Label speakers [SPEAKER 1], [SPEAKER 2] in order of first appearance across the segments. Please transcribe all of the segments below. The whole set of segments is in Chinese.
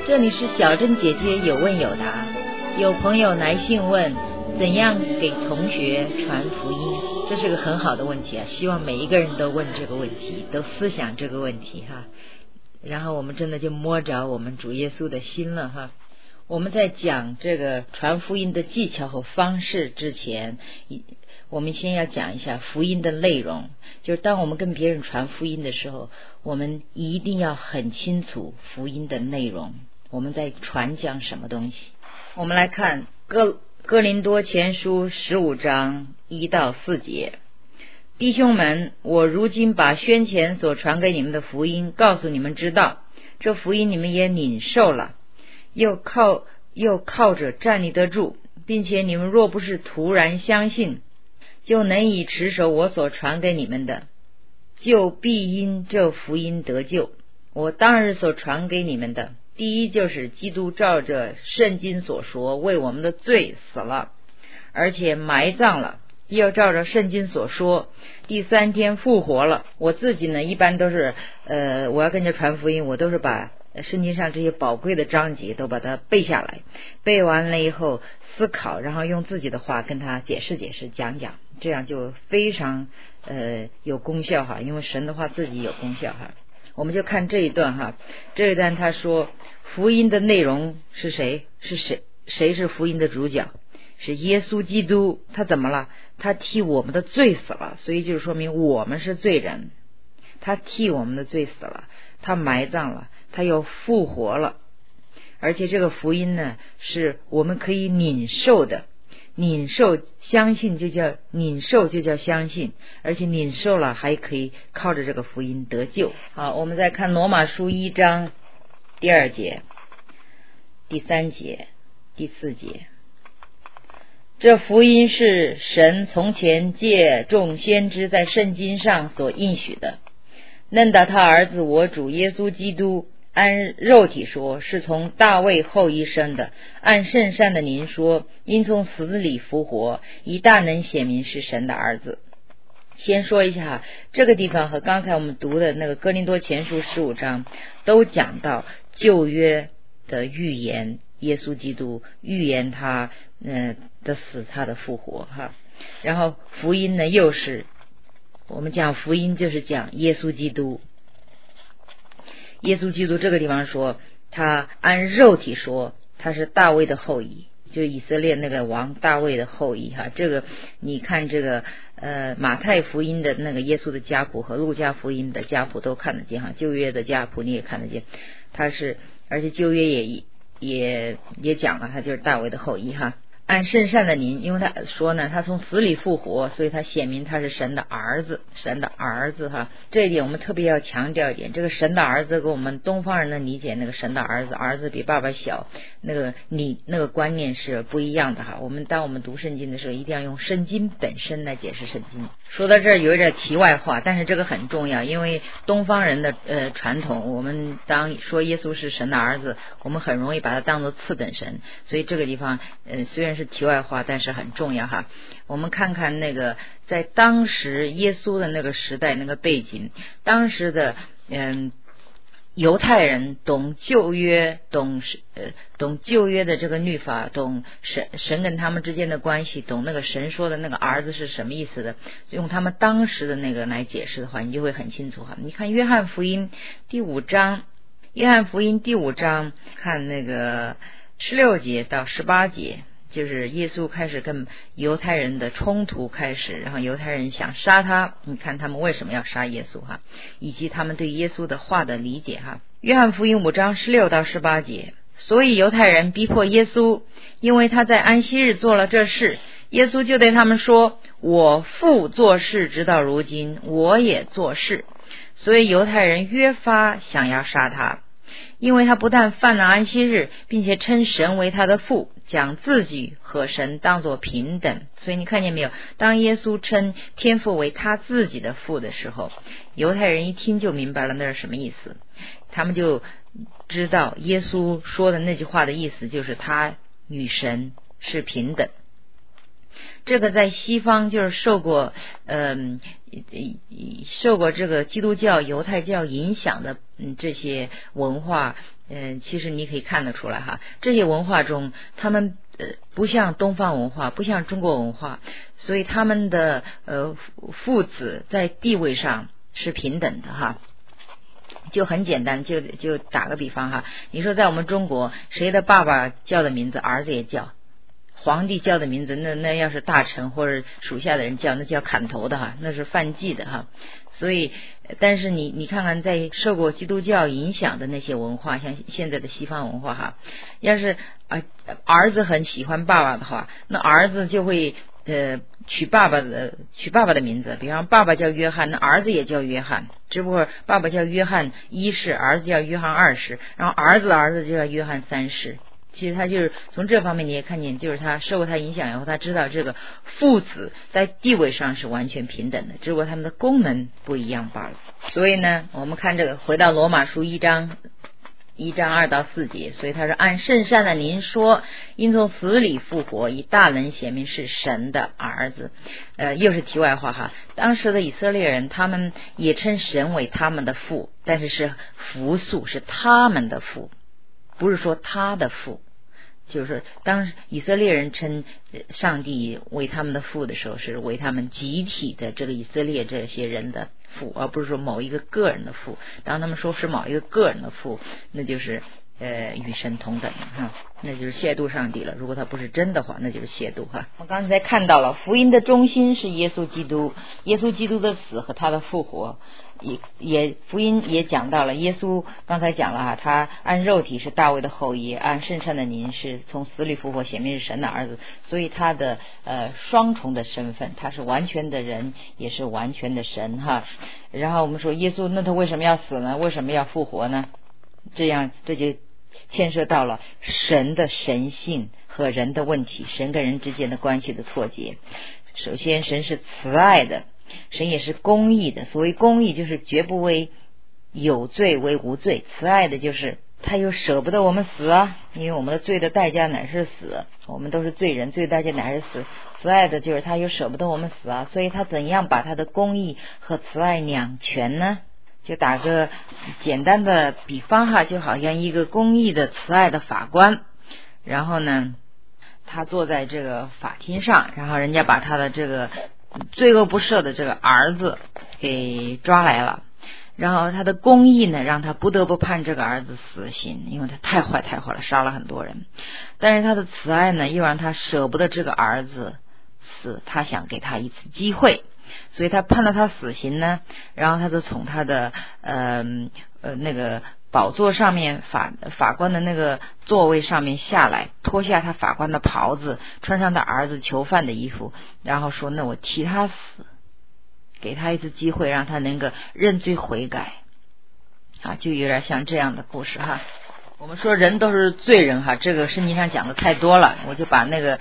[SPEAKER 1] 这里是小珍姐姐有问有答，有朋友来信问怎样给同学传福音，这是个很好的问题啊！希望每一个人都问这个问题，都思想这个问题哈。然后我们真的就摸着我们主耶稣的心了哈。我们在讲这个传福音的技巧和方式之前，我们先要讲一下福音的内容，就是当我们跟别人传福音的时候，我们一定要很清楚福音的内容，我们在传讲什么东西。我们来看哥林多前书15章1到4节。弟兄们，我如今把先前所传给你们的福音告诉你们知道，这福音你们也领受了，又靠着站立得住，并且你们若不是突然相信，就能以持守我所传给你们的，就必因这福音得救。我当日所传给你们的，第一就是基督照着圣经所说为我们的罪死了，而且埋葬了，又照着圣经所说第3天复活了。我自己呢一般都是我要跟着传福音，我都是把圣经上这些宝贵的章节都把它背下来，背完了以后思考，然后用自己的话跟他解释讲，这样就非常有功效哈，因为神的话自己有功效哈。我们就看这一段哈，这一段他说福音的内容是谁是福音的主角，是耶稣基督。他怎么了？他替我们的罪死了，所以就说明我们是罪人，他替我们的罪死了，他埋葬了，他又复活了，而且这个福音呢是我们可以领受的，领受相信就叫领受，就叫相信，而且领受了还可以靠着这个福音得救。好，我们再看罗马书1章第2节、第3节、第4节。这福音是神从前借众先知在圣经上所应许的，论到他儿子我主耶稣基督，按肉体说是从大卫后裔生的，按圣善的灵说因从死里复活，以大能显明是神的儿子。先说一下这个地方和刚才我们读的那个哥林多前书15章都讲到旧约的预言，耶稣基督预言他的死，他的复活哈。然后福音呢又是我们讲福音就是讲耶稣基督。耶稣基督这个地方说他按肉体说他是大卫的后裔，就是以色列那个王大卫的后裔哈。这个你看这个马太福音的那个耶稣的家谱和路加福音的家谱都看得见哈，旧约的家谱你也看得见，他是而且旧约也讲了他就是大卫的后裔哈。按圣善的灵，因为他说呢他从死里复活，所以他显明他是神的儿子哈。这一点我们特别要强调一点，这个神的儿子跟我们东方人的理解那个神的儿子比爸爸小那个观念是不一样的哈。当我们读圣经的时候一定要用圣经本身来解释圣经。说到这儿有一点题外话，但是这个很重要，因为东方人的传统，我们当说耶稣是神的儿子，我们很容易把他当作次等神，所以这个地方虽然是题外话，但是很重要哈。我们看看那个在当时耶稣的那个时代那个背景，当时的犹太人懂旧约，懂旧约的这个律法，懂神跟他们之间的关系，懂那个神说的那个儿子是什么意思的，用他们当时的那个来解释的话，你就会很清楚哈。你看约翰福音第5章看那个16节到18节，就是耶稣开始跟犹太人的冲突开始，然后犹太人想杀他，你看他们为什么要杀耶稣哈，以及他们对耶稣的话的理解哈。约翰福音5章16到18节，所以犹太人逼迫耶稣，因为他在安息日做了这事，耶稣就对他们说，我父做事直到如今，我也做事。所以犹太人越发想要杀他，因为他不但犯了安息日，并且称神为他的父，将自己和神当作平等。所以你看见没有，当耶稣称天父为他自己的父的时候，犹太人一听就明白了那是什么意思，他们就知道耶稣说的那句话的意思就是他与神是平等。 这个在西方就是受过这个基督教犹太教影响的这些文化，其实你可以看得出来哈，这些文化中他们不像东方文化，不像中国文化，所以他们的父子在地位上是平等的哈。就很简单，就打个比方哈，你说在我们中国，谁的爸爸叫的名字，儿子也叫；皇帝叫的名字，那要是大臣或者属下的人叫，那叫砍头的哈，那是犯忌的哈。所以，但是你看看，在受过基督教影响的那些文化，像现在的西方文化哈，要是儿子很喜欢爸爸的话，那儿子就会取爸爸的名字，比方爸爸叫约翰，那儿子也叫约翰，只不过爸爸叫约翰一世，儿子叫约翰二世，然后儿子的儿子就叫约翰三世。其实他就是从这方面你也看见，就是他受过他影响以后，他知道这个父子在地位上是完全平等的，只不过他们的功能不一样罢了。所以呢，我们看这个回到罗马书1章2到4节，所以他说按圣善的您说，因从死里复活，以大能显明是神的儿子。又是题外话哈，当时的以色列人他们也称神为他们的父，但是是复数，是他们的父，不是说他的父。就是当以色列人称上帝为他们的父的时候，是为他们集体的这个以色列这些人的父，而不是说某一个个人的父。当他们说是某一个个人的父，那就是与神同等哈，那就是亵渎上帝了。如果他不是真的话，那就是亵渎哈。我刚才看到了福音的中心是耶稣基督，耶稣基督的死和他的复活，福音也讲到了耶稣，刚才讲了哈，他按肉体是大卫的后裔，按圣善的您是从死里复活，显明是神的儿子，所以他的双重的身份，他是完全的人，也是完全的神哈。然后我们说耶稣，那他为什么要死呢？为什么要复活呢？这就牵涉到了神的神性和人的问题，神跟人之间的关系的错节。首先神是慈爱的，神也是公义的，所谓公义就是绝不为有罪为无罪，慈爱的就是他又舍不得我们死啊，因为我们的罪的代价乃是死，我们都是罪人，罪的代价乃是死。慈爱的就是他又舍不得我们死啊，所以他怎样把他的公义和慈爱两全呢？就打个简单的比方哈，就好像一个公义的慈爱的法官，然后呢他坐在这个法庭上，然后人家把他的这个罪恶不赦的这个儿子给抓来了，然后他的公义呢让他不得不判这个儿子死刑，因为他太坏了，杀了很多人。但是他的慈爱呢又让他舍不得这个儿子死，他想给他一次机会，所以他判了他死刑呢，然后他就从他的那个宝座上面法官的那个座位上面下来，脱下他法官的袍子，穿上他儿子囚犯的衣服，然后说那我替他死，给他一次机会让他能够认罪悔改啊，就有点像这样的故事哈。我们说人都是罪人哈，这个圣经上讲的太多了，我就把那个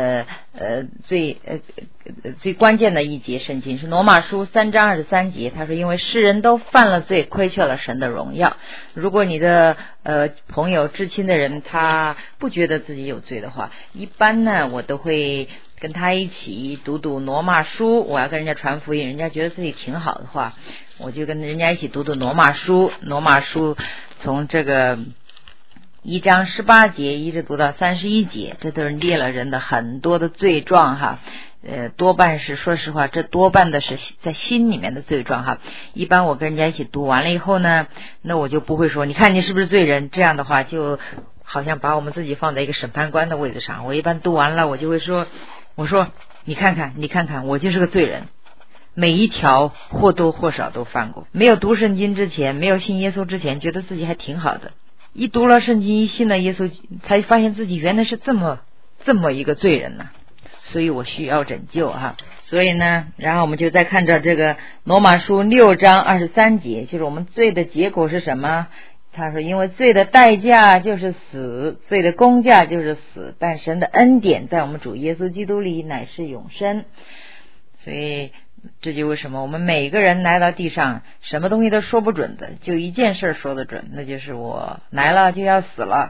[SPEAKER 1] 最关键的一节圣经是罗马书3章23节，他说因为世人都犯了罪，亏缺了神的荣耀。如果你的朋友至亲的人他不觉得自己有罪的话，一般呢我都会跟他一起读罗马书，我要跟人家传福音，人家觉得自己挺好的话，我就跟人家一起读罗马书从这个1章18节一直读到31节，这都是列了人的很多的罪状哈。多半是说实话，这多半的是在心里面的罪状哈。一般我跟人家一起读完了以后呢，那我就不会说你看你是不是罪人，这样的话就好像把我们自己放在一个审判官的位置上。我一般读完了我就会说，我说你看看我就是个罪人，每一条或多或少都犯过。没有读圣经之前，没有信耶稣之前，觉得自己还挺好的，一读了圣经，一信了耶稣，才发现自己原来是这么一个罪人呢，所以我需要拯救哈。所以呢，然后我们就再看着这个罗马书6章23节，就是我们罪的结果是什么？他说因为罪的代价就是死，罪的工价就是死，但神的恩典在我们主耶稣基督里乃是永生。所以这就为什么我们每个人来到地上什么东西都说不准的，就一件事说得准，那就是我来了就要死了。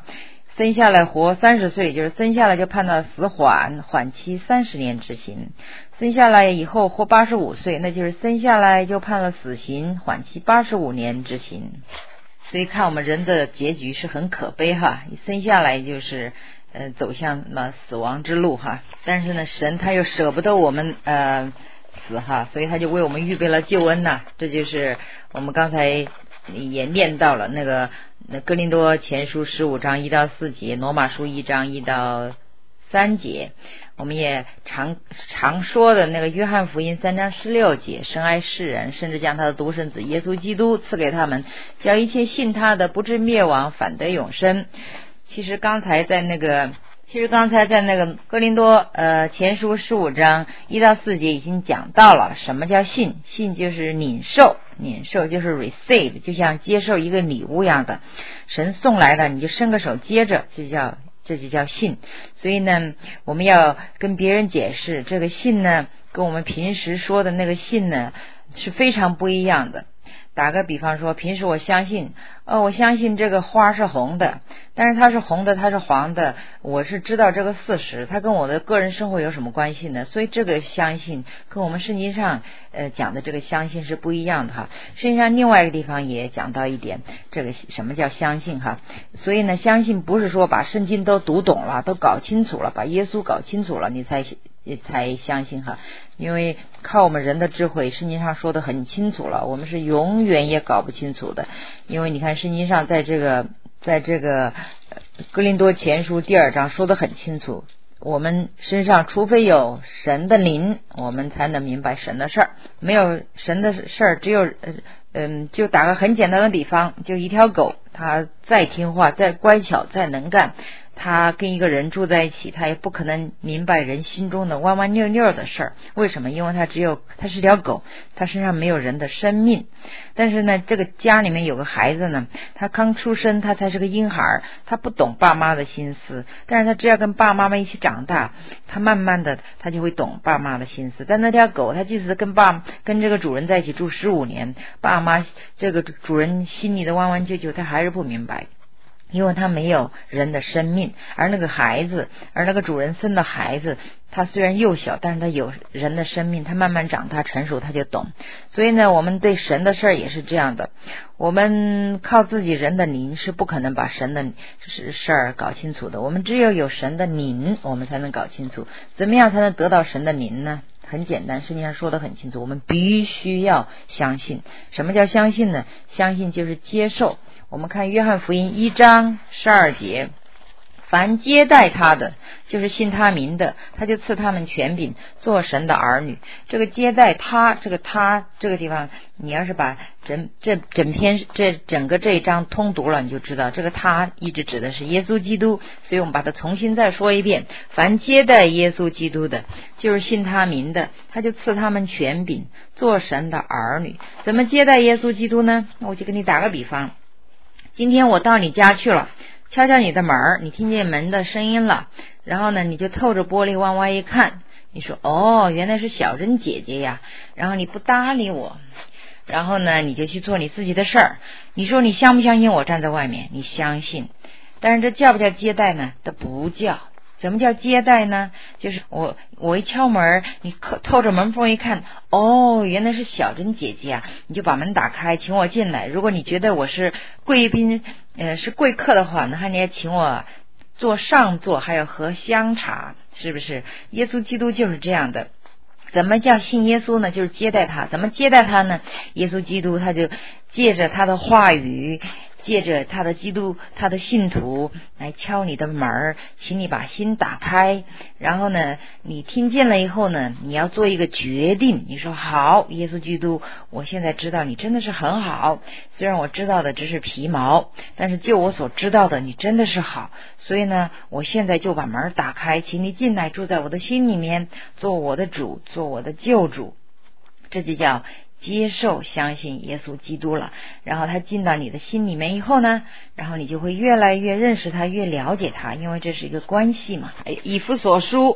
[SPEAKER 1] 生下来活30岁，就是生下来就判到死缓期30年执行。生下来以后活85岁，那就是生下来就判了死刑，缓期85年执行。所以看我们人的结局是很可悲哈，一生下来就是走向死亡之路哈。但是呢，神他又舍不得我们死哈，所以他就为我们预备了救恩呐。这就是我们刚才也念到了那哥林多前书15章1到4节，罗马书1章1到3节，我们也常说的那个约翰福音3章16节，神爱世人，甚至将他的独生子耶稣基督赐给他们，叫一切信他的不至灭亡，反得永生。其实刚才在那个哥林多前书15章1到4节已经讲到了什么叫信。信就是领受就是 receive， 就像接受一个礼物一样的，神送来的你就伸个手接着，这就叫信。所以呢，我们要跟别人解释这个信呢，跟我们平时说的那个信呢是非常不一样的。打个比方说，平时我相信这个花是红的，但是它是红的，它是黄的，我是知道这个事实，它跟我的个人生活有什么关系呢？所以这个相信跟我们圣经上讲的这个相信是不一样的哈。圣经上另外一个地方也讲到一点，这个什么叫相信哈。所以呢，相信不是说把圣经都读懂了，都搞清楚了，把耶稣搞清楚了你才相信哈。因为靠我们人的智慧，圣经上说的很清楚了，我们是永远也搞不清楚的。因为你看圣经上在这个哥林多前书第2章说的很清楚，我们身上除非有神的灵，我们才能明白神的事儿。没有神的事儿，只有就打个很简单的比方，就一条狗，它再听话再乖巧再能干，他跟一个人住在一起，他也不可能明白人心中的弯弯扭扭的事儿。为什么？因为他是条狗，他身上没有人的生命。但是呢，这个家里面有个孩子呢，他刚出生，他才是个婴孩，他不懂爸妈的心思，但是他只要跟爸妈一起长大，他慢慢的他就会懂爸妈的心思。但那条狗，他即使跟这个主人在一起住15年，爸妈这个主人心里的弯弯扭扭，他还是不明白。因为他没有人的生命，而那个主人生的孩子，他虽然幼小，但是他有人的生命，他慢慢长大成熟，他就懂。所以呢，我们对神的事儿也是这样的，我们靠自己人的灵是不可能把神的事儿搞清楚的，我们只有神的灵，我们才能搞清楚。怎么样才能得到神的灵呢？很简单，圣经上说得很清楚，我们必须要相信。什么叫相信呢？相信就是接受。我们看约翰福音1章12节，凡接待他的，就是信他名的，他就赐他们权柄做神的儿女。这个接待他，这个地方，你要是把整个这一章通读了，你就知道这个他一直指的是耶稣基督。所以我们把它重新再说一遍，凡接待耶稣基督的，就是信他名的，他就赐他们权柄做神的儿女。怎么接待耶稣基督呢？我就给你打个比方，今天我到你家去了，敲敲你的门，你听见门的声音了，然后呢，你就透着玻璃往外一看，你说原来是小珍姐姐呀，然后你不搭理我，然后呢，你就去做你自己的事儿。你说你相不相信我站在外面？你相信，但是这叫不叫接待呢？这不叫。什么叫接待呢？就是我一敲门，你透着门缝一看，原来是小珍姐姐啊，你就把门打开，请我进来。如果你觉得我是贵宾，是贵客的话，那你也请我坐上座，还有喝香茶，是不是？耶稣基督就是这样的。怎么叫信耶稣呢？就是接待他。怎么接待他呢？耶稣基督他就借着他的话语，借着他的基督，他的信徒来敲你的门，请你把心打开。然后呢，你听见了以后呢，你要做一个决定。你说好，耶稣基督，我现在知道你真的是很好，虽然我知道的只是皮毛，但是就我所知道的，你真的是好。所以呢，我现在就把门打开，请你进来，住在我的心里面，做我的主，做我的救主。这就叫接受相信耶稣基督了。然后他进到你的心里面以后呢，然后你就会越来越认识他，越了解他，因为这是一个关系嘛。以弗所书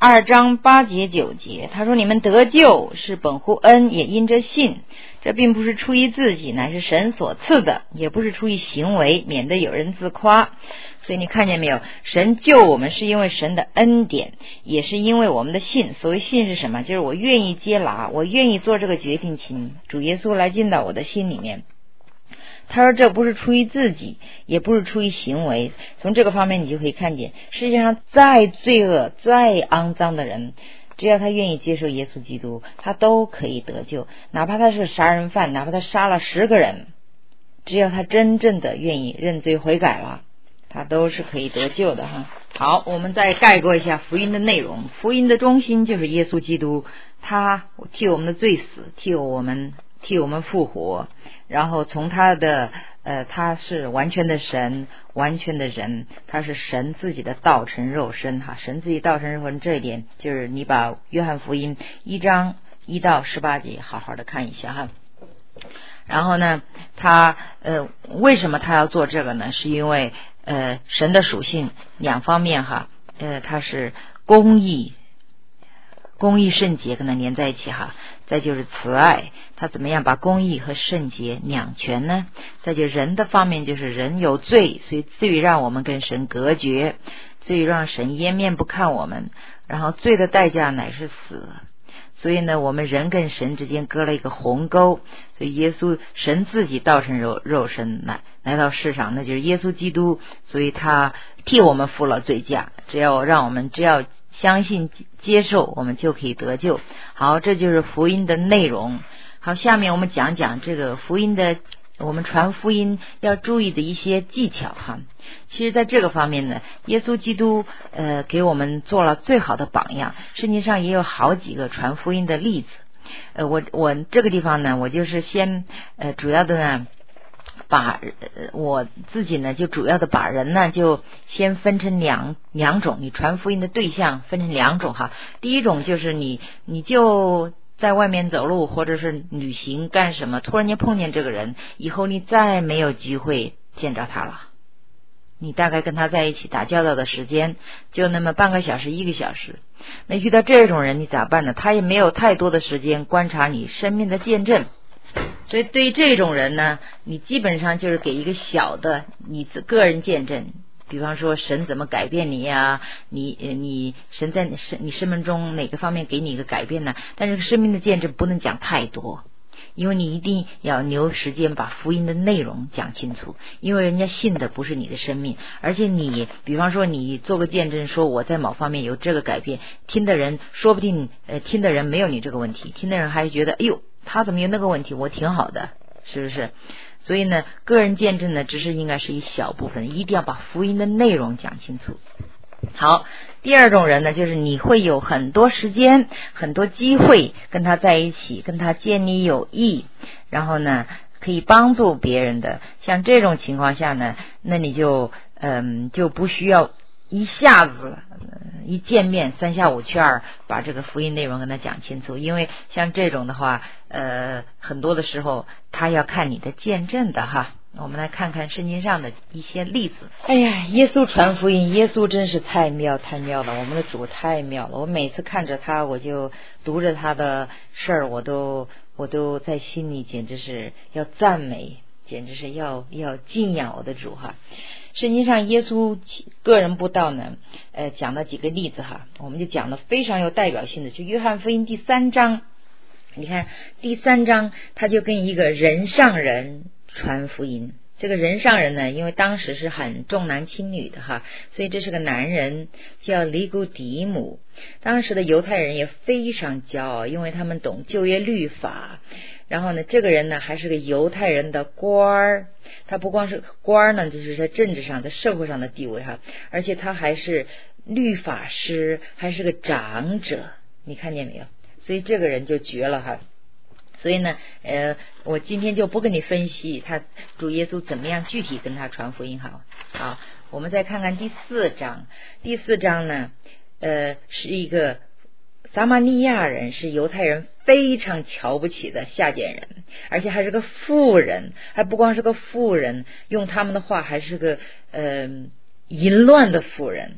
[SPEAKER 1] 2章8节9节，他说你们得救是本乎恩，也因着信，这并不是出于自己，乃是神所赐的，也不是出于行为，免得有人自夸。所以你看见没有，神救我们是因为神的恩典，也是因为我们的信。所谓信是什么？就是我愿意接纳，我愿意做这个决定，请主耶稣来进到我的心里面。他说这不是出于自己，也不是出于行为。从这个方面你就可以看见，世界上再罪恶再肮脏的人，只要他愿意接受耶稣基督，他都可以得救。哪怕他是杀人犯，哪怕他杀了10个人，只要他真正的愿意认罪悔改了，他都是可以得救的哈。好，我们再概括一下福音的内容。福音的中心就是耶稣基督，他替我们的罪死，替我们复活，然后从他的他是完全的神，完全的人，他是神自己的道成肉身哈。神自己道成肉身这一点，就是你把约翰福音1章1到18节好好的看一下哈。然后呢，他为什么他要做这个呢？是因为神的属性两方面哈，他是公义圣洁跟他连在一起哈。再就是慈爱，他怎么样把公义和圣洁两全呢？再就人的方面，就是人有罪，所以罪让我们跟神隔绝，罪让神颜面不看我们，然后罪的代价乃是死。所以呢，我们人跟神之间隔了一个鸿沟，所以耶稣神自己道成肉身来到世上，那就是耶稣基督，所以他替我们付了罪价，只要相信接受，我们就可以得救。好，这就是福音的内容。好，下面我们讲讲这个福音的，我们传福音要注意的一些技巧哈。其实在这个方面呢，耶稣基督给我们做了最好的榜样，圣经上也有好几个传福音的例子。我这个地方呢，我就是先主要的呢，把我自己呢就主要的把人呢就先分成两种，你传福音的对象分成2种哈。第一种就是你就在外面走路或者是旅行干什么，突然间碰见这个人，以后你再没有机会见着他了，你大概跟他在一起打交道的时间就那么半个小时1个小时，那遇到这种人你咋办呢？他也没有太多的时间观察你生命的见证，所以对于这种人呢，你基本上就是给一个小的你个人见证，比方说神怎么改变你呀，你神在你生命中哪个方面给你一个改变呢？但是生命的见证不能讲太多，因为你一定要留时间把福音的内容讲清楚，因为人家信的不是你的生命，而且你比方说你做个见证说我在某方面有这个改变，听的人说不定听的人没有你这个问题，听的人还觉得哎呦他怎么有那个问题，我挺好的，是不是？所以呢，个人见证呢只是应该是一小部分，一定要把福音的内容讲清楚。好，第二种人呢，就是你会有很多时间很多机会跟他在一起，跟他建立友谊，然后呢可以帮助别人的，像这种情况下呢，那你就不需要一下子一见面3下5去2把这个福音内容跟他讲清楚，因为像这种的话很多的时候他要看你的见证的哈。我们来看看圣经上的一些例子。哎呀，耶稣传福音，耶稣真是太妙了，我们的主太妙了。我每次看着他，我就读着他的事儿，我都在心里简直是要赞美，简直是要敬仰我的主哈。圣经上耶稣个人布道呢讲了几个例子哈，我们就讲了非常有代表性的，就约翰福音第3章，你看第3章他就跟一个人上人传福音。这个人上人呢，因为当时是很重男轻女的哈，所以这是个男人叫尼古底母。当时的犹太人也非常骄傲，因为他们懂旧约律法。然后呢，这个人呢还是个犹太人的官儿，他不光是官儿呢，就是在政治上在社会上的地位哈，而且他还是律法师，还是个长者，你看见没有？所以这个人就绝了哈。所以呢我今天就不跟你分析他主耶稣怎么样具体跟他传福音好，我们再看看第4章。第4章呢是一个撒玛利亚人，是犹太人非常瞧不起的下贱人，而且还是个妇人，还不光是个妇人，用他们的话还是个淫乱的妇人。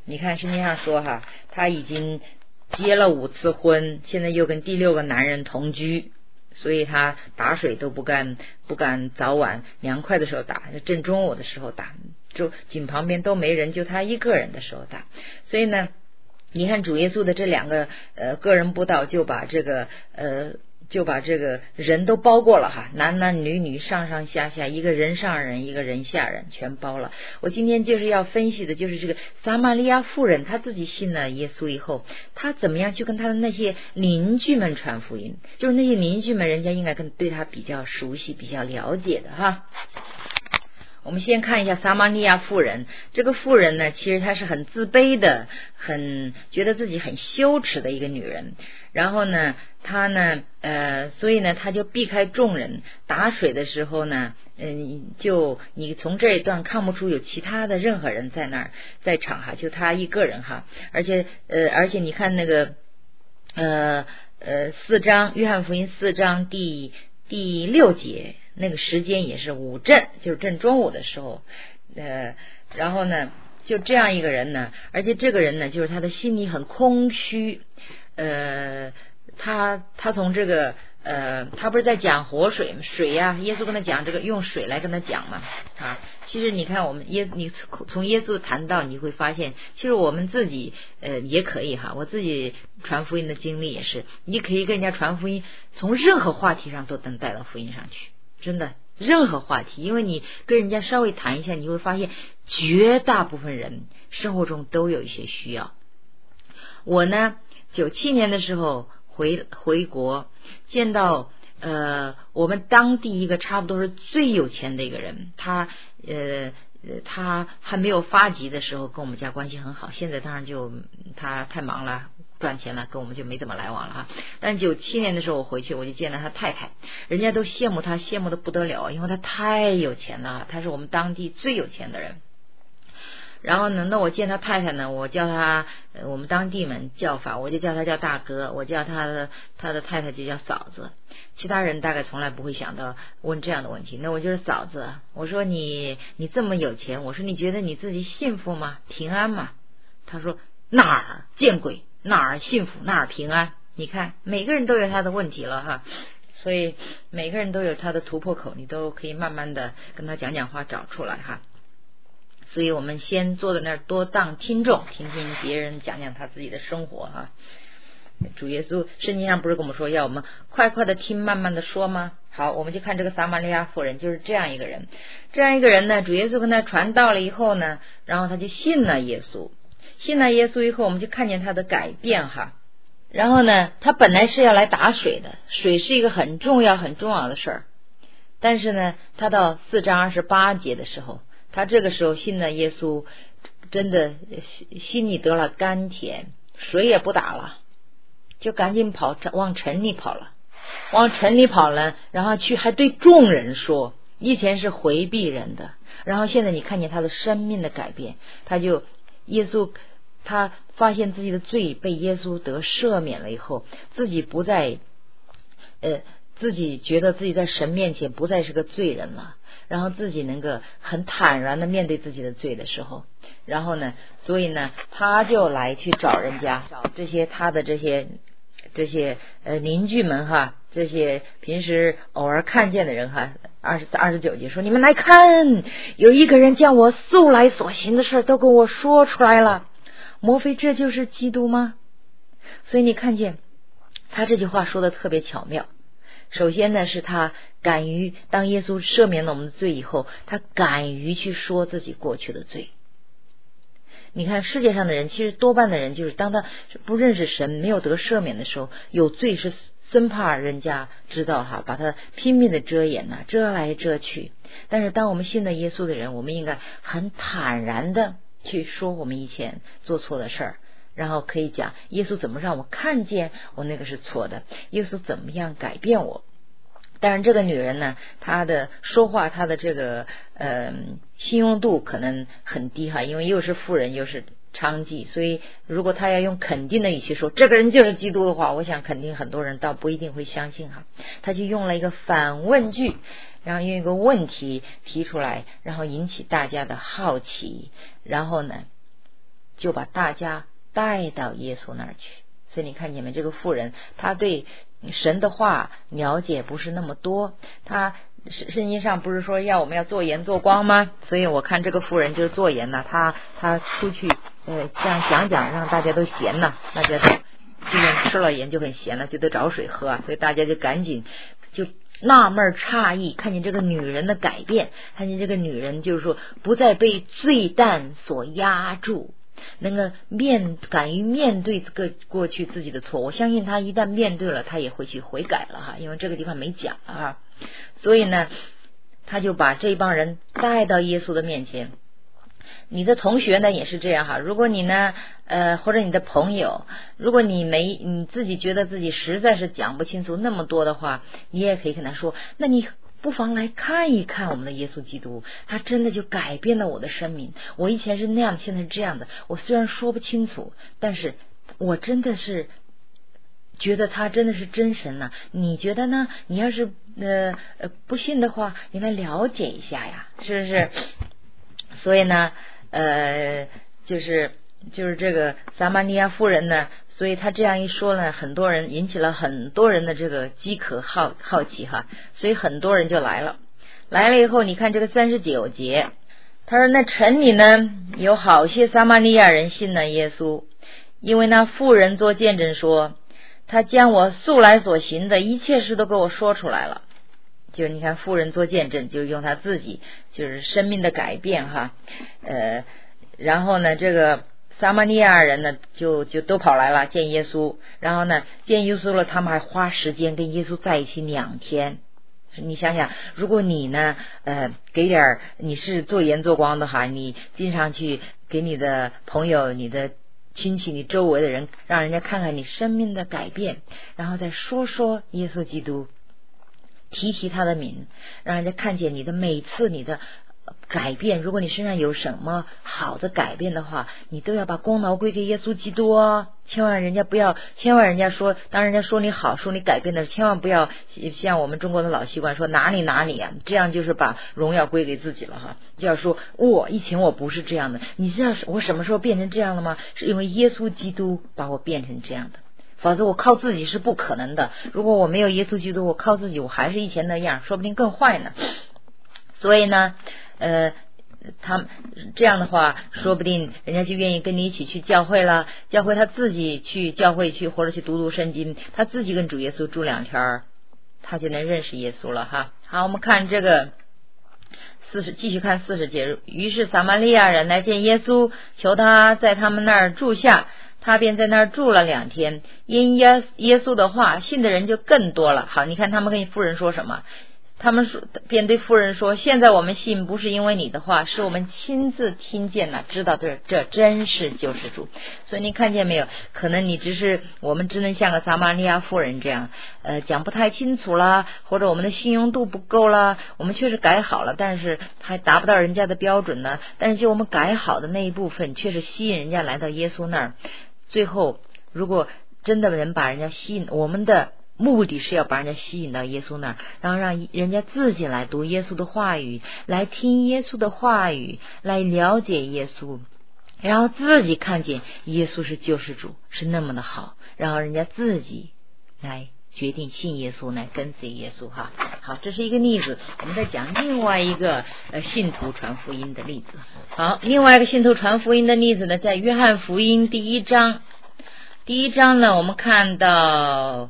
[SPEAKER 1] 你看圣经上说哈，他已经结了5次婚，现在又跟第6个男人同居，所以他打水都不敢早晚凉快的时候打，正中午的时候打，就井旁边都没人，就他一个人的时候打。所以呢，你看主耶稣的这2个个人布道就把这个人都包过了哈，男男女女上上下下，一个人上人一个人下人全包了。我今天就是要分析的就是这个撒玛利亚妇人，她自己信了耶稣以后，她怎么样去跟她的那些邻居们传福音，就是那些邻居们人家应该对她比较熟悉比较了解的哈。我们先看一下撒玛利亚妇人，这个妇人呢，其实她是很自卑的，很觉得自己很羞耻的一个女人。然后呢，她呢所以呢她就避开众人，打水的时候呢就你从这一段看不出有其他的任何人在那儿在场哈，就她一个人哈。而且你看那个4章约翰福音4章第6节，那个时间也是午正，就是正中午的时候然后呢就这样一个人呢，而且这个人呢就是他的心里很空虚，他从这个他不是在讲活水呀，耶稣跟他讲这个用水来跟他讲嘛啊。其实你看我们你从耶稣谈到，你会发现其实我们自己也可以哈，我自己传福音的经历也是，你可以跟人家传福音，从任何话题上都能带到福音上去，真的任何话题，因为你跟人家稍微谈一下，你会发现绝大部分人生活中都有一些需要。我呢97年的时候回国，见到我们当地一个差不多是最有钱的一个人，他还没有发迹的时候跟我们家关系很好，现在当然就他太忙了赚钱了，跟我们就没怎么来往了哈。但97年的时候我回去，我就见了他太太，人家都羡慕他，羡慕的不得了，因为他太有钱了，他是我们当地最有钱的人。然后呢，那我见他太太呢，我叫他我们当地们叫法，我就叫他叫大哥，我叫他的太太就叫嫂子。其他人大概从来不会想到问这样的问题。那我就是嫂子，我说你这么有钱，我说你觉得你自己幸福吗？平安吗？他说哪儿见鬼，哪儿幸福，哪儿平安。你看每个人都有他的问题了哈，所以每个人都有他的突破口，你都可以慢慢的跟他讲讲话找出来哈。所以我们先坐在那儿多当听众，听听别人讲讲他自己的生活哈。主耶稣圣经上不是跟我们说要我们快快的听慢慢的说吗？好，我们就看这个撒玛利亚妇人就是这样一个人。这样一个人呢，主耶稣跟他传道了以后呢，然后他就信了耶稣以后，我们就看见他的改变哈。然后呢，他本来是要来打水的，水是一个很重要的事儿，但是呢他到4章28节的时候，他这个时候信了耶稣，真的心里得了甘甜，水也不打了，就赶紧往城里跑了，然后去还对众人说，以前是回避人的，然后现在你看见他的生命的改变，他发现自己的罪被耶稣得赦免了以后，自己不再自己觉得自己在神面前不再是个罪人了，然后自己能够很坦然的面对自己的罪的时候，然后呢，所以呢他就来去找人家，找他的这些邻居们哈，这些平时偶尔看见的人哈。29节说，你们来看，有一个人将我素来所行的事都跟我说出来了，莫非这就是基督吗？所以你看见他这句话说的特别巧妙。首先呢，是他敢于当耶稣赦免了我们的罪以后，他敢于去说自己过去的罪。你看世界上的人，其实多半的人就是当他不认识神没有得赦免的时候，有罪是生怕人家知道哈，把他拼命的遮掩呐，遮来遮去。但是当我们信了耶稣的人，我们应该很坦然的去说我们以前做错的事儿，然后可以讲耶稣怎么让我看见我那个是错的，耶稣怎么样改变我。当然这个女人呢，她的说话，她的这个信用度可能很低哈，因为又是妇人又是娼妓，所以如果她要用肯定的语气说这个人就是基督的话，我想肯定很多人倒不一定会相信哈。她就用了一个反问句，然后用一个问题提出来，然后引起大家的好奇，然后呢就把大家带到耶稣那儿去。所以你看见没，这个妇人她对神的话了解不是那么多，她圣经上不是说我们要做盐做光吗？所以我看这个妇人就是做盐呢，她出去这样讲让大家都咸呢，大家都既然吃了盐就很咸了，就得找水喝啊，所以大家就赶紧就纳闷诧异，看见这个女人的改变，看见这个女人就是说不再被罪担所压住，能够敢于面对过去自己的错。我相信她一旦面对了，她也会去悔改了哈，因为这个地方没讲啊。所以呢，她就把这帮人带到耶稣的面前。你的同学呢也是这样哈，如果你呢或者你的朋友，如果你自己觉得自己实在是讲不清楚那么多的话，你也可以跟他说，那你不妨来看一看我们的耶稣基督，他真的就改变了我的生命。我以前是那样，现在是这样的。我虽然说不清楚，但是我真的是觉得他真的是真神呢。你觉得呢？你要是不信的话，你来了解一下呀，是不是？所以呢就是这个撒玛利亚妇人呢，所以他这样一说呢，引起了很多人的这个饥渴好奇哈，所以很多人就来了以后，你看这个39节，他说那城里呢有好些撒玛利亚人信了耶稣，因为那妇人做见证说，他将我素来所行的一切事都给我说出来了。就是你看妇人做见证，就是用他自己就是生命的改变哈，然后呢这个撒玛利亚人呢就都跑来了见耶稣，然后呢见耶稣了，他们还花时间跟耶稣在一起2天。你想想，如果你呢给点你是做盐做光的哈，你经常去给你的朋友、你的亲戚、你周围的人，让人家看看你生命的改变，然后再说耶稣基督，提他的名，让人家看见你的每次你的改变。如果你身上有什么好的改变的话，你都要把功劳归给耶稣基督哦。千万人家说，当人家说你好，说你改变的，千万不要像我们中国的老习惯说哪里啊，这样就是把荣耀归给自己了哈。就要说以前我不是这样的，你知道我什么时候变成这样了吗？是因为耶稣基督把我变成这样的，否则我靠自己是不可能的。如果我没有耶稣基督，我靠自己我还是以前那样，说不定更坏呢。所以呢他这样的话，说不定人家就愿意跟你一起去教会了，教会他自己去教会去，或者去读圣经，他自己跟主耶稣住2天，他就能认识耶稣了哈。好，我们看这个继续看40节。于是撒玛利亚人来见耶稣，求他在他们那儿住下，他便在那儿住了2天。因耶稣的话，信的人就更多了。好，你看他们跟妇人说什么？他们便对妇人说，现在我们信不是因为你的话，是我们亲自听见了，知道这真是救世主。所以你看见没有，可能我们只能像个撒玛利亚妇人这样讲不太清楚啦，或者我们的信用度不够啦，我们确实改好了，但是还达不到人家的标准呢。但是就我们改好的那一部分，确实吸引人家来到耶稣那儿。最后如果真的能把人家吸引，我们的目的是要把人家吸引到耶稣那儿，然后让人家自己来读耶稣的话语，来听耶稣的话语，来了解耶稣，然后自己看见耶稣是救世主，是那么的好，然后人家自己来决定信耶稣，来跟随耶稣哈。好，这是一个例子。我们再讲另外一个信徒传福音的例子。好，另外一个信徒传福音的例子呢，在约翰福音第1章。第1章呢，我们看到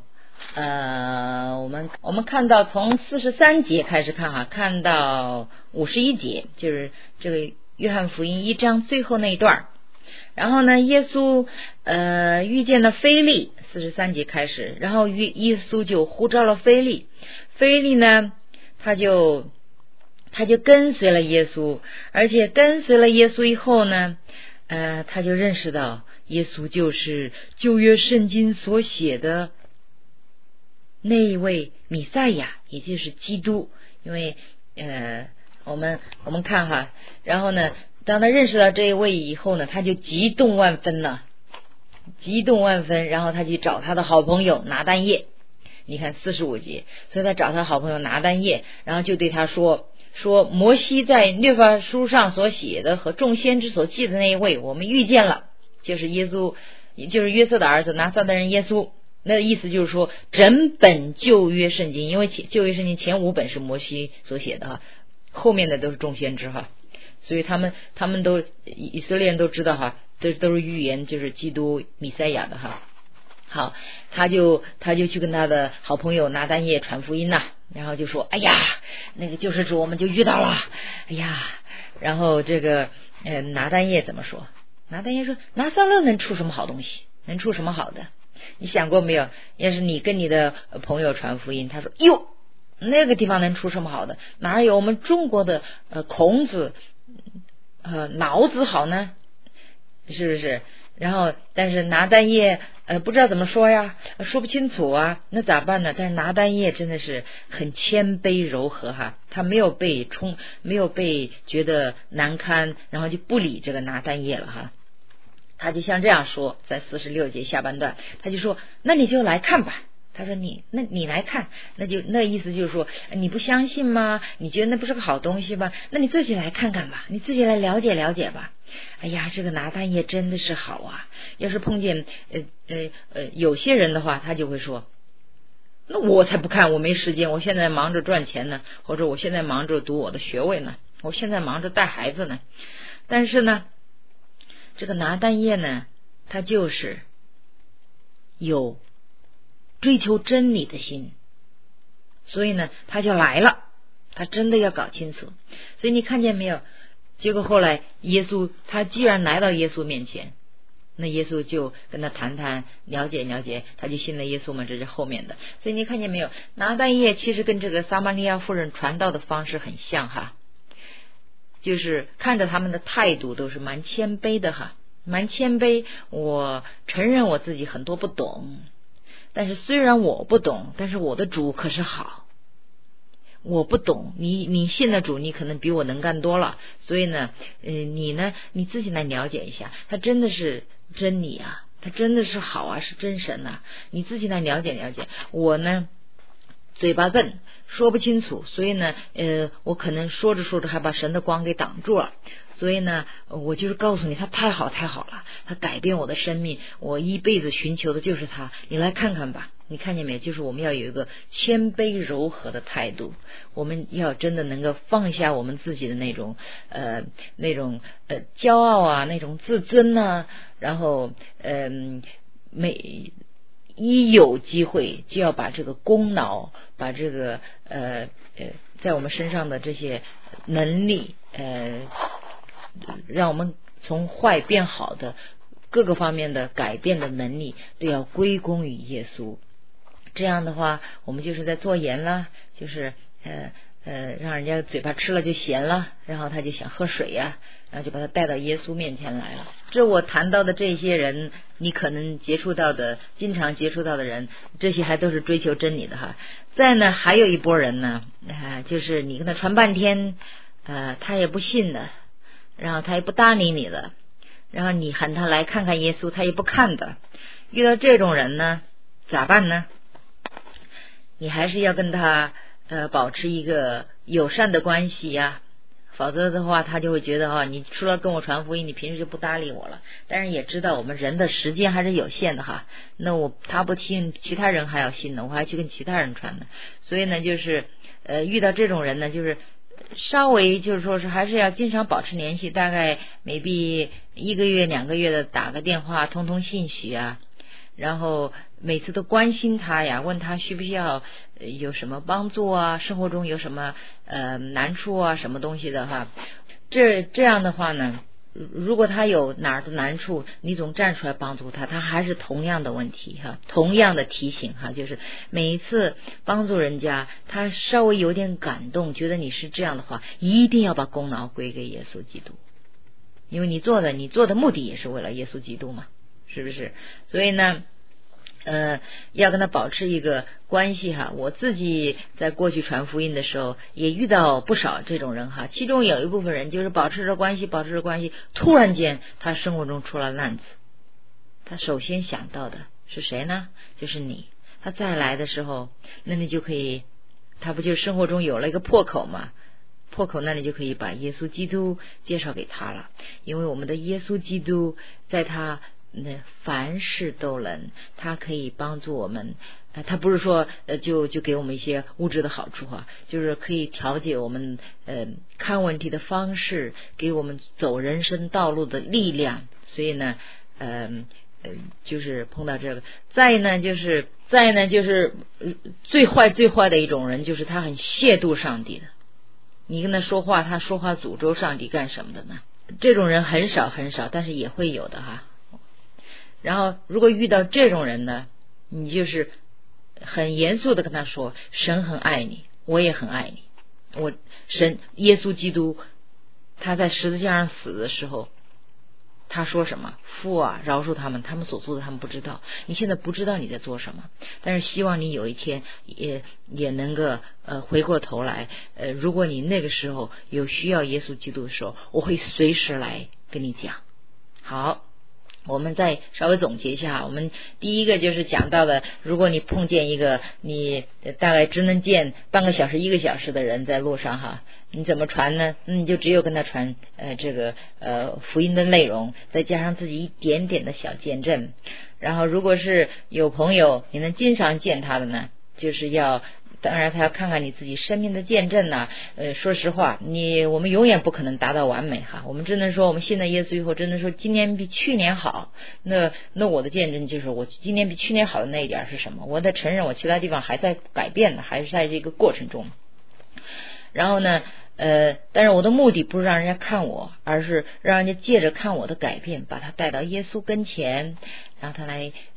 [SPEAKER 1] 我们看到从43节开始看哈，看到51节，就是这个约翰福音1章最后那一段。然后呢，耶稣遇见了腓利，43节开始，然后耶稣就呼召了腓利，腓利呢他就跟随了耶稣，而且跟随了耶稣以后呢他就认识到耶稣就是旧约圣经所写的那一位弥赛亚，也就是基督。因为我们看哈，然后呢当他认识到这一位以后呢，他就激动万分，然后他去找他的好朋友拿但业。你看45节，所以他找他好朋友拿但业，然后就对他说摩西在律法书上所写的和众先知所记的那一位我们遇见了， 就是耶稣，就是约瑟的儿子拿撒勒人耶稣。那意思就是说，整本旧约圣经，因为旧约圣经前5本是摩西所写的哈，后面的都是众先知哈，所以他们都以色列人都知道哈，都是预言，就是基督弥赛亚的哈。好，他就去跟他的好朋友拿但业传福音呐，然后就说：“哎呀，那个救世主我们就遇到了，哎呀。”然后这个拿但业怎么说？拿但业说：“拿撒勒能出什么好东西？能出什么好的？你想过没有？要是你跟你的朋友传福音，他说：‘哟，那个地方能出什么好的？哪有我们中国的孔子脑子好呢？是不是？’然后但是拿但业不知道怎么说呀，说不清楚啊，那咋办呢？但是拿但业真的是很谦卑柔和哈，他没有被觉得难堪，然后就不理这个拿但业了哈。他就像这样说，在46节下半段，他就说：“那你就来看吧。”他说你来看，那意思就是说，你不相信吗？你觉得那不是个好东西吗？那你自己来看看吧，你自己来了解了解吧。哎呀，这个拿但业真的是好啊！要是碰见有些人的话，他就会说：“那我才不看，我没时间，我现在忙着赚钱呢，或者我现在忙着读我的学位呢，我现在忙着带孩子呢。”但是呢，这个拿但业呢，他就是有追求真理的心，所以呢他就来了，他真的要搞清楚。所以你看见没有，结果后来耶稣他既然来到耶稣面前，那耶稣就跟他谈谈，了解了解，他就信了耶稣嘛，这是后面的。所以你看见没有，拿但业其实跟这个撒玛利亚妇人传道的方式很像哈，就是看着他们的态度都是蛮谦卑的哈，蛮谦卑。我承认我自己很多不懂，但是虽然我不懂，但是我的主可是好。我不懂，你信了主，你可能比我能干多了，所以呢，你呢，你自己来了解一下，他真的是真理啊，他真的是好啊，是真神啊，你自己来了解了解。我呢，嘴巴笨，说不清楚，所以呢，我可能说着说着还把神的光给挡住了。所以呢，我就是告诉你，他太好太好了，他改变我的生命，我一辈子寻求的就是他，你来看看吧。你看见没？就是我们要有一个谦卑柔和的态度，我们要真的能够放下我们自己的那种骄傲啊，那种自尊啊，然后一有机会就要把这个功劳，把这个在我们身上的这些能力让我们从坏变好的各个方面的改变的能力都要归功于耶稣。这样的话，我们就是在做盐了，就是让人家嘴巴吃了就咸了，然后他就想喝水呀，然后就把他带到耶稣面前来了。这我谈到的这些人，你可能接触到的，经常接触到的人，这些还都是追求真理的哈。再呢，还有一拨人呢，就是你跟他传半天，他也不信的，然后他也不搭理你的，然后你喊他来看看耶稣，他也不看的。遇到这种人呢，咋办呢？你还是要跟他保持一个友善的关系呀，否则的话他就会觉得你除了跟我传福音，你平时就不搭理我了。但是也知道我们人的时间还是有限的哈，那他不信，其他人还要信呢，我还去跟其他人传呢。所以呢，就是遇到这种人呢，就是稍微就是说是还是要经常保持联系，大概maybe1个月2个月的打个电话，通通信息啊，然后每次都关心他呀，问他需不需要有什么帮助啊，生活中有什么难处啊，什么东西的哈。这样的话呢，如果他有哪儿的难处，你总站出来帮助他，他还是同样的问题哈，同样的提醒哈，就是每一次帮助人家，他稍微有点感动，觉得你是这样的话，一定要把功劳归给耶稣基督，因为你做的目的也是为了耶稣基督嘛，是不是？所以呢要跟他保持一个关系哈。我自己在过去传福音的时候也遇到不少这种人哈，其中有一部分人就是保持着关系，突然间他生活中出了难子，他首先想到的是谁呢？就是你。他再来的时候，那你就可以，他不就生活中有了一个破口吗？破口，那你就可以把耶稣基督介绍给他了，因为我们的耶稣基督在他那凡事都能，他可以帮助我们。他不是说就给我们一些物质的好处就是可以调节我们看问题的方式，给我们走人生道路的力量。所以呢就是碰到这个。再呢就是最坏的一种人，就是他很亵渎上帝的。你跟他说话，他说话诅咒上帝干什么的呢？这种人很少，但是也会有的然后如果遇到这种人呢，你就是很严肃的跟他说，神很爱你，我也很爱你。耶稣基督他在十字架上死的时候，他说什么？父啊，饶恕他们，他们所做的他们不知道。你现在不知道你在做什么，但是希望你有一天也能够回过头来，如果你那个时候有需要耶稣基督的时候，我会随时来跟你讲。好，我们再稍微总结一下。我们第一个就是讲到的，如果你碰见一个你大概只能见半个小时1个小时的人在路上你怎么传呢？你就只有跟他传这个福音的内容，再加上自己一点点的小见证。然后如果是有朋友你能经常见他的呢，就是当然他要看看你自己生命的见证说实话我们永远不可能达到完美我们只能说我们信了耶稣以后，真的说今年比去年好。那我的见证就是我今年比去年好的那一点是什么？我在承认我其他地方还在改变呢，还是在这个过程中。然后呢但是我的目的不是让人家看我，而是让人家借着看我的改变，把他带到耶稣跟前，让他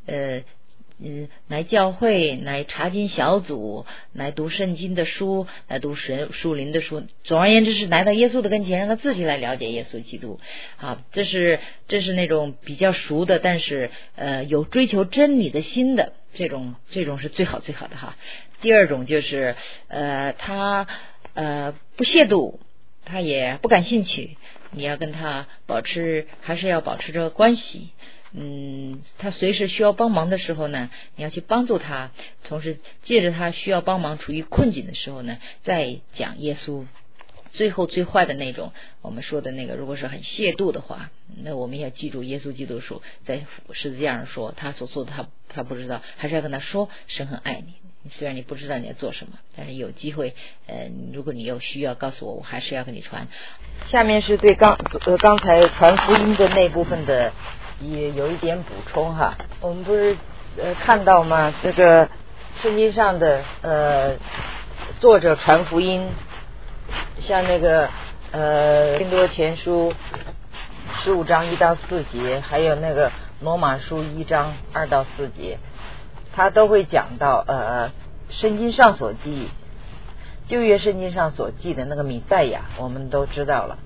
[SPEAKER 1] 来教会，来查经小组，来读圣经的书，来读属灵的书。总而言之是来到耶稣的跟前，让他自己来了解耶稣基督这是那种比较熟的，但是有追求真理的心的，这种是最好的第二种就是他不亵渎，他也不感兴趣，你要跟他还是要保持着关系。他随时需要帮忙的时候呢，你要去帮助他，同时借着他需要帮忙处于困境的时候呢，再讲耶稣。最后最坏的那种，我们说的那个，如果是很亵渎的话，那我们要记住耶稣基督说，在十字架上说他所做的他不知道，还是要跟他说神很爱你。虽然你不知道你在做什么，但是有机会如果你有需要告诉我还是要跟你传。下面是对刚才传福音的那部分的也有一点补充我们不是看到吗？这个圣经上的作者传福音，像那个哥林多前书15章1到4节，还有那个罗马书1章2到4节，他都会讲到圣经上所记，旧约圣经上所记的那个弥赛亚，我们都知道了。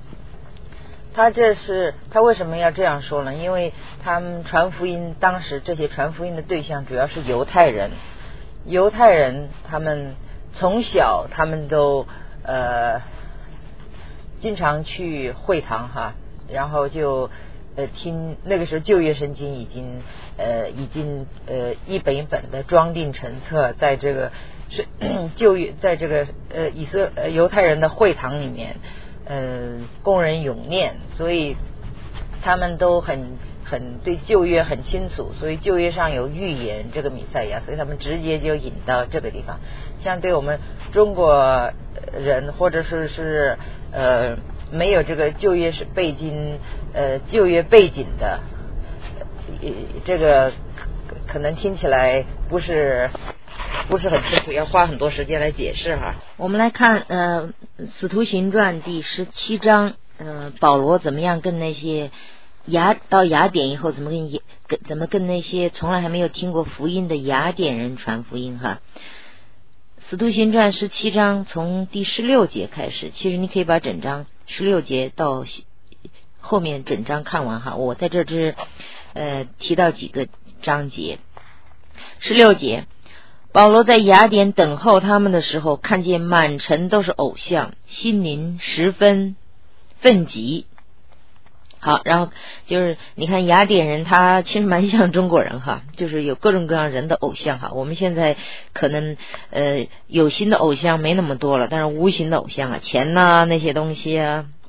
[SPEAKER 1] 他为什么要这样说呢？因为他们传福音，当时这些传福音的对象主要是犹太人他们从小他们都经常去会堂然后就听。那个时候旧约圣经已经一本一本的装订成册，在这个旧约，在这个犹太人的会堂里面供人咏念，所以他们都很对旧约很清楚，所以旧约上有预言这个弥赛亚，所以他们直接就引到这个地方。像对我们中国人或者是没有这个旧约背景的这个可能听起来不是很清楚，要花很多时间来解释我们来看使徒行传第17章保罗怎么样跟那些到雅典以后怎么跟那些从来还没有听过福音的雅典人传福音使徒行传17章从第16节开始，其实你可以把整章16节到后面整章看完我在这只提到几个章节。16节，保罗在雅典等候他们的时候，看见满城都是偶像，心灵十分愤激。好，然后就是你看雅典人他其实蛮像中国人就是有各种各样人的偶像我们现在可能有形的偶像没那么多了，但是无形的偶像钱那些东西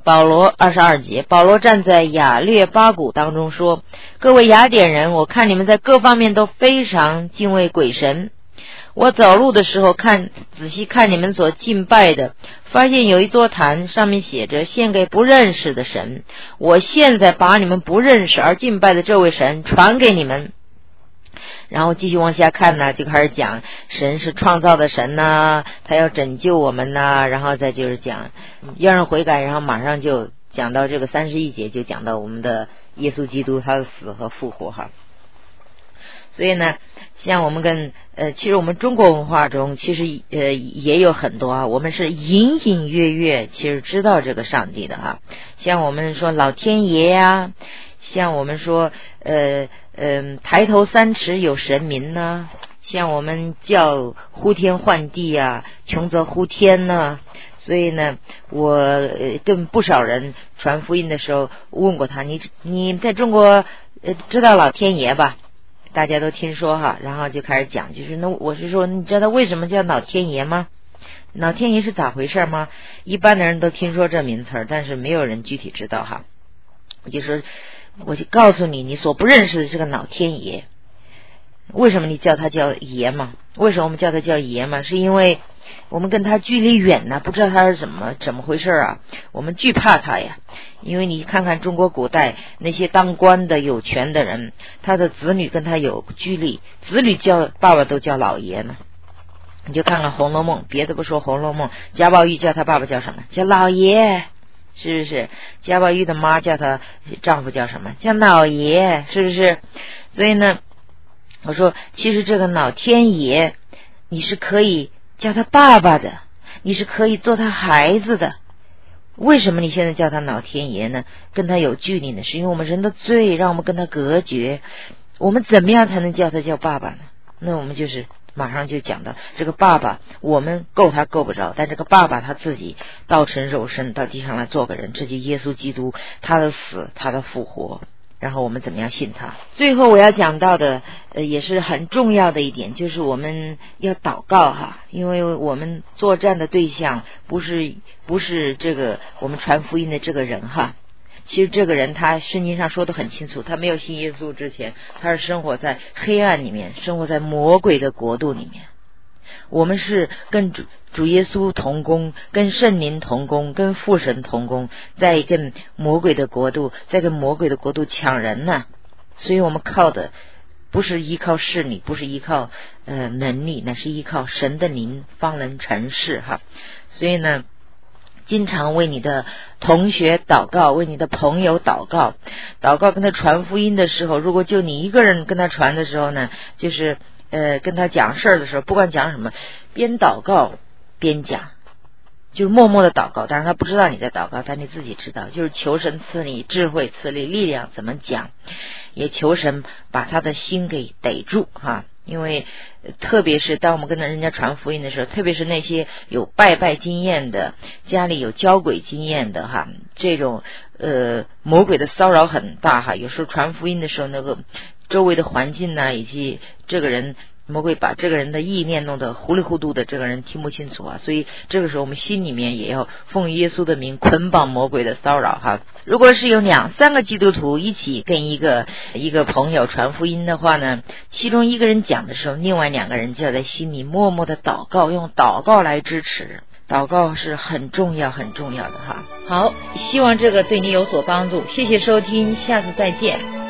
[SPEAKER 1] 保罗22节，保罗站在亚略巴谷当中说，各位雅典人，我看你们在各方面都非常敬畏鬼神。我走路的时候仔细看你们所敬拜的，发现有一座坛，上面写着献给不认识的神。我现在把你们不认识而敬拜的这位神传给你们。然后继续往下看呢，就开始讲神是创造的神呐，他要拯救我们呐，然后再就是讲要人悔改，然后马上就讲到这个31节，就讲到我们的耶稣基督他的死和复活哈。所以呢，像我们其实我们中国文化中其实也有很多啊，我们是隐隐约约其实知道这个上帝的哈，像我们说老天爷呀，像我们说抬头3尺有神明呢，像我们叫呼天唤地啊，穷则呼天呢。所以呢，我跟不少人传福音的时候问过他，你在中国知道老天爷吧？大家都听说哈，然后就开始讲，就是那我是说，你知道为什么叫老天爷吗？老天爷是咋回事吗？一般的人都听说这名词，但是没有人具体知道哈。我就告诉你，你所不认识的这个老天爷，为什么你叫他叫爷嘛？为什么我们叫他叫爷嘛？是因为我们跟他距离远呢，不知道他是怎么回事啊，我们惧怕他呀。因为你看看中国古代那些当官的有权的人，他的子女跟他有距离，子女叫爸爸都叫老爷呢。你就看看《红楼梦》，别的不说，《红楼梦》贾宝玉叫他爸爸叫什么？叫老爷，是不是？贾宝玉的妈叫他丈夫叫什么？叫老爷，是不是？所以呢，我说其实这个老天爷你是可以叫他爸爸的，你是可以做他孩子的。为什么你现在叫他老天爷呢？跟他有距离呢？是因为我们人的罪让我们跟他隔绝。我们怎么样才能叫他叫爸爸呢？那我们就是马上就讲到这个爸爸，我们够他够不着，但这个爸爸他自己道成肉身到地上来做个人，这就耶稣基督，他的死，他的复活，然后我们怎么样信他。最后我要讲到的也是很重要的一点，就是我们要祷告哈，因为我们作战的对象不是这个我们传福音的这个人哈。其实这个人他圣经上说得很清楚，他没有信耶稣之前，他是生活在黑暗里面，生活在魔鬼的国度里面。我们是跟主耶稣同工，跟圣灵同工，跟父神同工，在跟魔鬼的国度抢人呢。所以我们靠的不是依靠势力，不是依靠能力，那是依靠神的灵方能成事哈。所以呢，经常为你的同学祷告，为你的朋友祷告跟他传福音的时候，如果就你一个人跟他传的时候呢，就是跟他讲事儿的时候，不管讲什么，边祷告边讲，就是默默的祷告，当然他不知道你在祷告，但你自己知道，就是求神赐你智慧，赐你力量怎么讲，也求神把他的心给逮住哈。因为特别是当我们跟人家传福音的时候，特别是那些有拜经验的，家里有交鬼经验的哈，这种魔鬼的骚扰很大哈。有时候传福音的时候，那个周围的环境呢，以及这个人魔鬼把这个人的意念弄得糊里糊涂的，这个人听不清楚啊。所以这个时候我们心里面也要奉耶稣的名捆绑魔鬼的骚扰哈。如果是有2-3个基督徒一起跟一个朋友传福音的话呢，其中一个人讲的时候，另外2个人就要在心里默默的祷告，用祷告来支持。祷告是很重要的哈。好，希望这个对你有所帮助，谢谢收听，下次再见。